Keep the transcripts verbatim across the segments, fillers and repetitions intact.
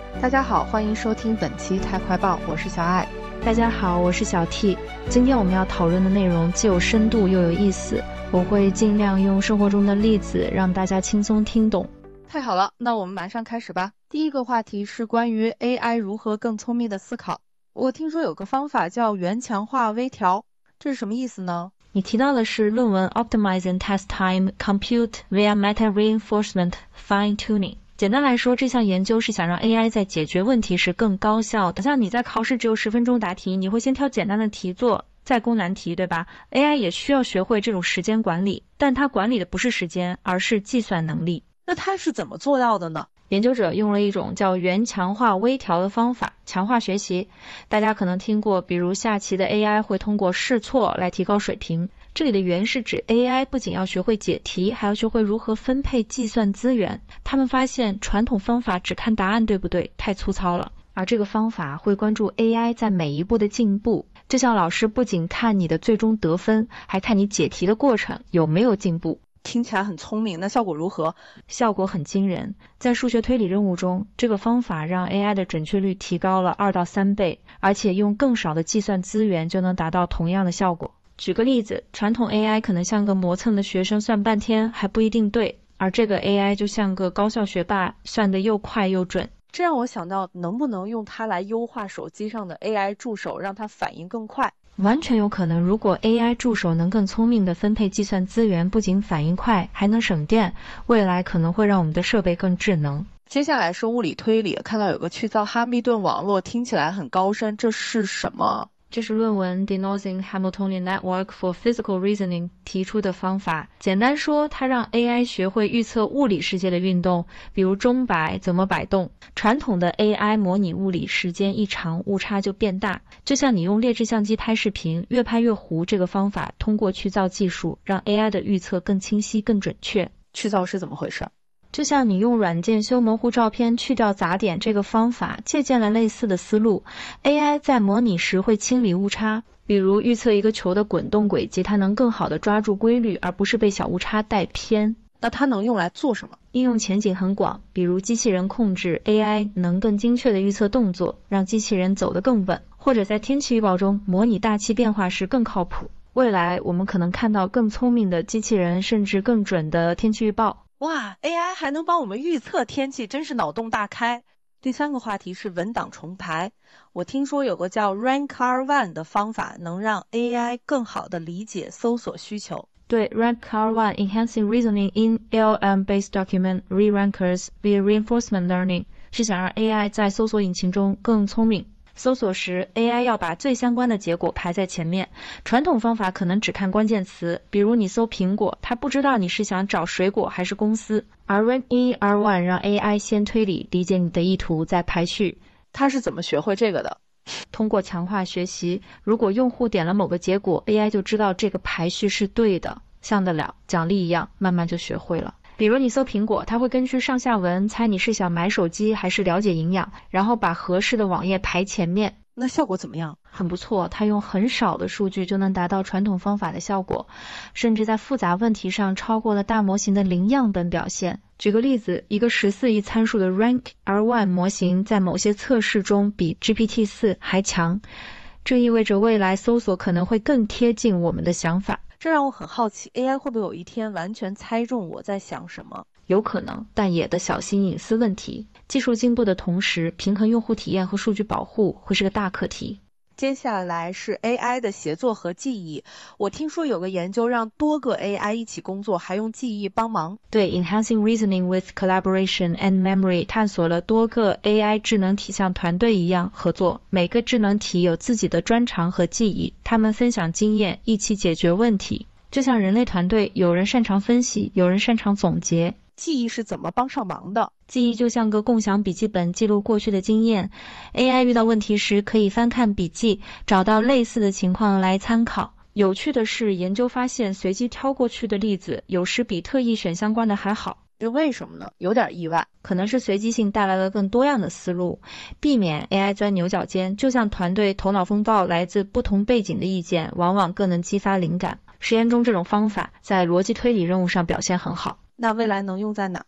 大家好，欢迎收听本期太快报，我是小爱。 大家好，我是小 T。 今天我们要讨论的内容既有深度又有意思，我会尽量用生活中的例子让大家轻松听懂。 太好了，那我们马上开始吧。第一个话题是关于 A I 如何更聪明的思考。我听说有个方法叫原强化微调，这是什么意思呢？ 你提到的是论文 Optimizing Test Time Compute via Meta Reinforcement Fine Tuning。简单来说，这项研究是想让 A I 在解决问题时更高效的。像你在考试只有十分钟答题，你会先挑简单的题做，再攻难题，对吧？ A I 也需要学会这种时间管理，但它管理的不是时间，而是计算能力。 那它是怎么做到的呢？ 研究者用了一种叫原强化微调的方法，强化学习。大家可能听过，比如下棋的 A I 会通过试错来提高水平。这里的原是指 A I 不仅要学会解题，还要学会如何分配计算资源。他们发现传统方法只看答案对不对，太粗糙了。而这个方法会关注 A I 在每一步的进步，就像老师不仅看你的最终得分，还看你解题的过程有没有进步。 听起来很聪明，那效果如何？ 效果很惊人。在数学推理任务中，这个方法让 A I 的准确率提高了二到三倍，而且用更少的计算资源就能达到同样的效果。举个例子，传统 A I 可能像个磨蹭的学生，算半天还不一定对，而这个 A I 就像个高校学霸，算得又快又准。 这让我想到，能不能用它来优化手机上的 A I 助手，让它反应更快？ 完全有可能。如果 A I 助手能更聪明地分配计算资源，不仅反应快，还能省电，未来可能会让我们的设备更智能。 接下来是物理推理，看到有个去造哈密顿网络，听起来很高深，这是什么？ 这是论文 Denosing Hamiltonian Network for Physical Reasoning 提出的方法。简单说，它让 A I 学会预测物理世界的运动，比如钟摆怎么摆动。传统的 A I 模拟物理时间一长，误差就变大。就像你用劣质相机拍视频，越拍越糊，这个方法通过去噪技术，让 A I 的预测更清晰、更准确。 去噪是怎么回事？ 就像你用软件修模糊照片去掉杂点，这个方法借鉴了类似的思路。 A I 在模拟时会清理误差，比如预测一个球的滚动轨迹，它能更好地抓住规律，而不是被小误差带偏。 那它能用来做什么？ 应用前景很广，比如机器人控制 A I 能更精确地预测动作，让机器人走得更稳，或者在天气预报中模拟大气变化时更靠谱。未来我们可能看到更聪明的机器人，甚至更准的天气预报。 哇 ，A I 还能帮我们预测天气，真是脑洞大开。第三个话题是文档重排。我听说有个叫 Rank R 一 的方法，能让 A I 更好地理解搜索需求。 对 Rank R 一 Enhancing Reasoning in L L M-based Document Re-rankers via Reinforcement Learning 是想让 A I 在搜索引擎中更聪明。搜索时 A I 要把最相关的结果排在前面，传统方法可能只看关键词，比如你搜苹果，它不知道你是想找水果还是公司。而 Rank R 一 让 A I 先推理，理解你的意图，再排序。 它是怎么学会这个的？ 通过强化学习，如果用户点了某个结果， A I 就知道这个排序是对的，像得了奖励一样，慢慢就学会了。比如你搜苹果，它会根据上下文猜你是想买手机还是了解营养，然后把合适的网页排前面。 那效果怎么样？ 很不错，它用很少的数据就能达到传统方法的效果，甚至在复杂问题上超过了大模型的零样本表现。举个例子，一个十四亿参数的 Rank R 一 模型在某些测试中比 G P T 四 还强，这意味着未来搜索可能会更贴近我们的想法。 这让我很好奇 A I 会不会有一天完全猜中我在想什么？ 有可能，但也得小心隐私问题。技术进步的同时，平衡用户体验和数据保护会是个大课题。 接下来是 A I 的协作和记忆。我听说有个研究让多个 A I 一起工作，还用记忆帮忙。 对 Enhancing Reasoning with Collaboration and Memory 探索了多个 A I 智能体像团队一样合作，每个智能体有自己的专长和记忆，他们分享经验，一起解决问题。就像人类团队，有人擅长分析，有人擅长总结。 记忆是怎么帮上忙的？ 记忆就像个共享笔记本，记录过去的经验。A I 遇到问题时可以翻看笔记，找到类似的情况来参考。有趣的是，研究发现随机挑过去的例子有时比特意选相关的还好。 这为什么呢？有点意外。 可能是随机性带来了更多样的思路，避免 A I 钻牛角尖。就像团队头脑风暴，来自不同背景的意见往往更能激发灵感。实验中这种方法在逻辑推理任务上表现很好。 那未来能用在哪儿？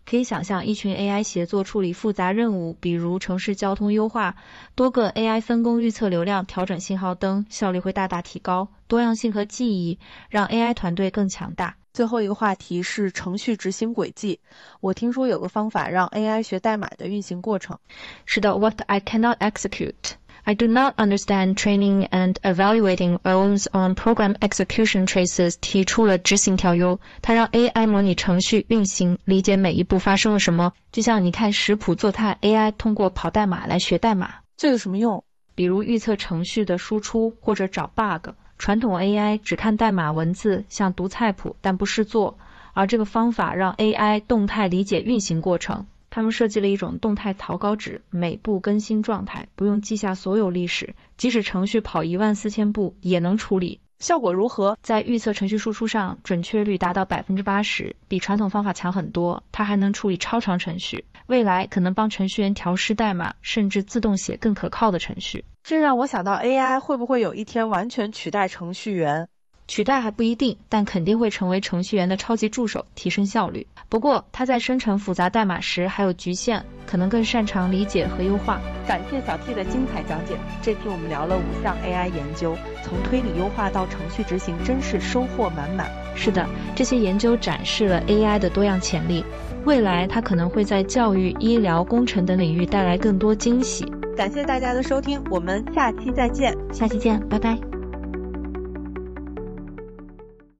可以想象一群 A I 协作处理复杂任务，比如城市交通优化，多个 A I 分工预测流量，调整信号灯，效率会大大提高。多样性和记忆让 A I 团队更强大。 最后一个话题是程序执行轨迹。我听说有个方法让 A I 学代码的运行过程。 是的 ，What I cannot execute。I do not understand training and evaluating rules on program execution traces 提出了执行调优，它让 A I 模拟程序运行，理解每一步发生了什么。就像你看食谱做菜 ，A I 通过跑代码来学代码。 这有什么用？ 比如预测程序的输出或者找 bug。传统 A I 只看代码文字，像读菜谱，但不识做。而这个方法让 A I 动态理解运行过程。他们设计了一种动态草稿纸，每步更新状态，不用记下所有历史，即使程序跑一万四千步也能处理。 效果如何？ 在预测程序输出上，准确率达到 百分之八十， 比传统方法强很多。它还能处理超长程序，未来可能帮程序员调试代码，甚至自动写更可靠的程序。 这让我想到 A I 会不会有一天完全取代程序员？ 取代还不一定，但肯定会成为程序员的超级助手，提升效率。不过它在生成复杂代码时还有局限，可能更擅长理解和优化。 感谢小 T 的精彩讲解。这期我们聊了五项 A I 研究，从推理优化到程序执行，真是收获满满。 是的，这些研究展示了 A I 的多样潜力，未来它可能会在教育、医疗、工程等领域带来更多惊喜。 感谢大家的收听，我们下期再见。 下期见，拜拜。